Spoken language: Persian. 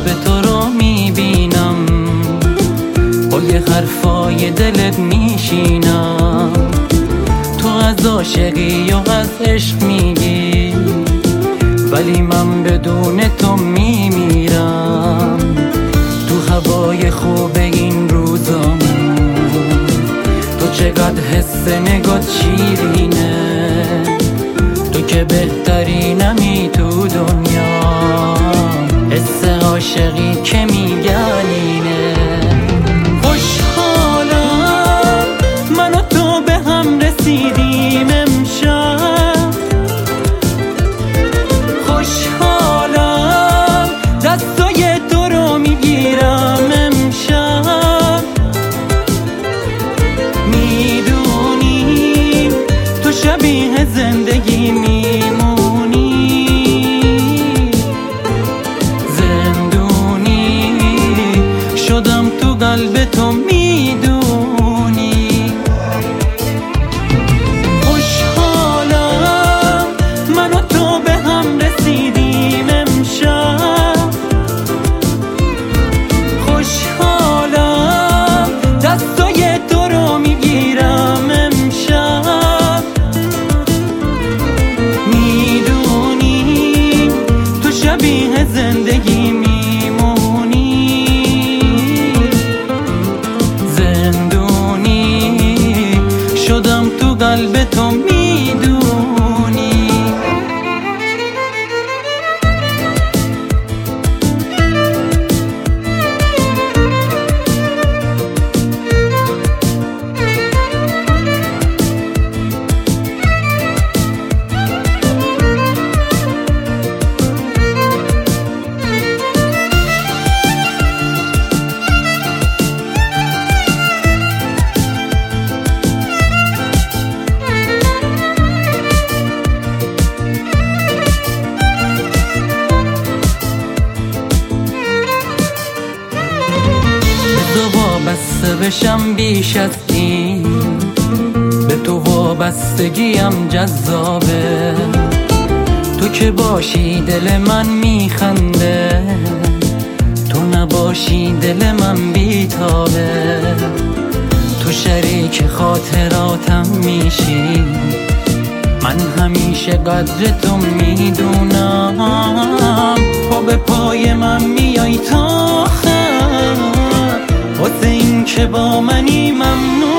قلب تو رو میبینم، با یه حرفای دلت میشینم. تو از عاشقی و از عشق میگی، ولی من بدون تو میمیرم. تو هوای خوب این روزام تو چقدر حس نگات شیرینه، تو که بهترینمی تو دنیا، حس عاشقی که میگن اینه. خوشحالم من و تو به هم رسیدیم امشب، خوشحالم دستای تو رو میگیرم امشب. میدونی تو شبیه زندگی میمونی، زندونی شدم تو قلب تو میدونی. خوشحالم من و تو به هم رسیدیم امشب، خوشحالم دستای تو رو میگیرم امشب. میدونی تو شبیه زندگی میمونی، زندونی شدم تو قلب تو میدونی. وابسته بشم بیش از این، به تو وابستگیم جذابه. تو که باشی دل من میخنده، تو نباشی دل من بیتابه. تو شریک خاطراتم میشی، من همیشه قدر تو میدونم. پا به پای من میای تا آخر، واسه این که با منی ممنون.